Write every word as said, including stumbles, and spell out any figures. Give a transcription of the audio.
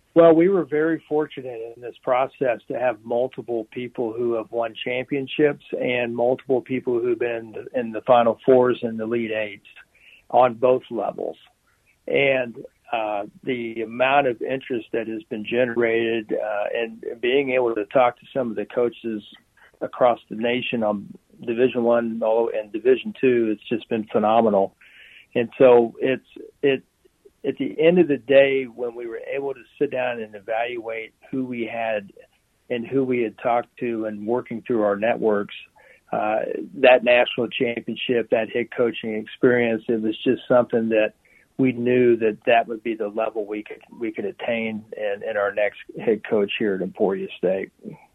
Well, we were very fortunate in this process to have multiple people who have won championships and multiple people who've been in the Final Fours and the Elite Eights on both levels. And uh, the amount of interest that has been generated uh, and being able to talk to some of the coaches across the nation on Division One and Division Two, it's just been phenomenal. And so it's it. At the end of the day, when we were able to sit down and evaluate who we had and who we had talked to and working through our networks, uh, that national championship, that head coaching experience, it was just something that we knew that that would be the level we could we could attain in, in our next head coach here at Emporia State.